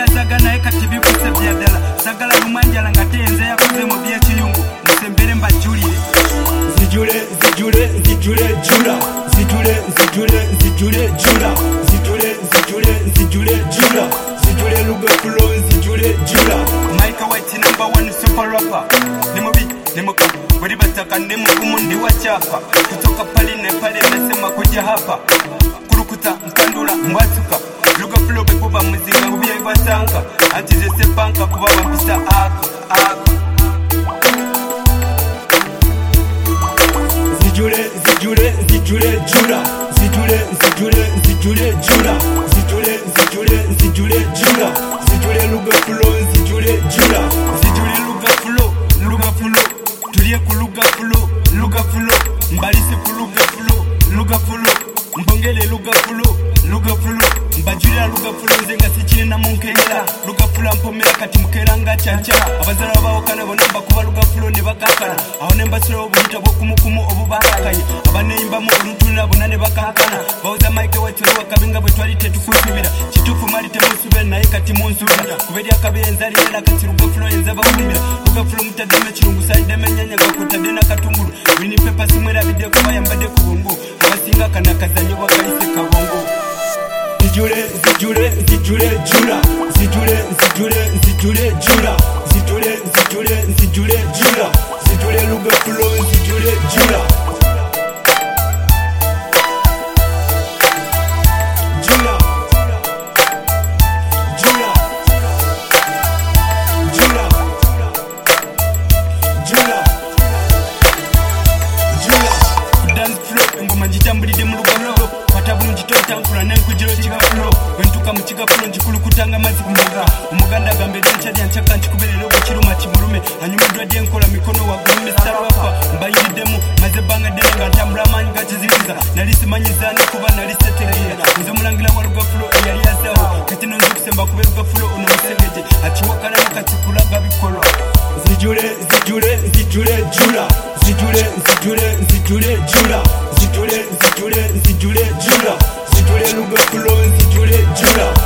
saga naye kati bikuse byadala sagala lumanjala nga tenze yakoze mu byekiyungu musembere mbajulire zijule zijule zijule jula zijule zijule zijule jula zijule zijule zijule jula zijule luga flow zijule jula Mike White #1 super rapper Nemobi bari bataka nemugumu ndi wachapa kutoka pali ne pale nasema kuja hapa kurukuta mpandula mwatuka luga flow bekuba muzinga ubiye basanka antize sepanka kuba bapisa aka zijule zijule zijule jula zijule zijule zijule jula zijule zijule zijule jula zijule luga flow zijule jula zijule luga flow tulie ku luga flow mbalise ku luga flow mbongele luga flow mbajulira luga flow nzenga sichine na munkengera luga flow mpomera kati mukeranga chancha abazara bawo kana bonamba kuba luga flow ne bakakana aho nembasiro obuhita bwo kumukumu obubakanye abaneimba mu olutuna bonane bakakana bawuza Mike White wakabinga bwe twali tetukusubira kitufu mali temusubira naye kati munsubira kuberi akabenza lina kati luga flow enza bawulira luga flow mutademe kirungu saide menyanya gakutade na katunguru wini pepa simwera bide kuba yambade ku bungu abasinga kana kazanyo bakalise kabongo zijule zijule zijule jula zijule zijule zijule jula zijule zijule zijule jula zijule luga flow zijule jula jula jula jula jula jula dance flow ngoma njitambulide mu luga flow kwatabu njitota nkula nenkujiro kiga flow wentuka mu kiga flow njikulu kutanga mazi kumbaga umuganda gambe denchadi anchaka nchikubelero bukiruma kimurume hanyuma dwadi enkola mikono wa gurume sarwafa mbayidemu maze banga denga ntambula manyi gachiziriza nalisimanyizana kuba nalisetegera nze mulangira wa luga flow yali yazaho kati nonze kusemba kube luga flow ono musegeje achiwakana mukachikulaga bikolo zijule zijule zijule jula zijule zijule zijule jula zijule zijule zijule jula zijule luga flow zijule jula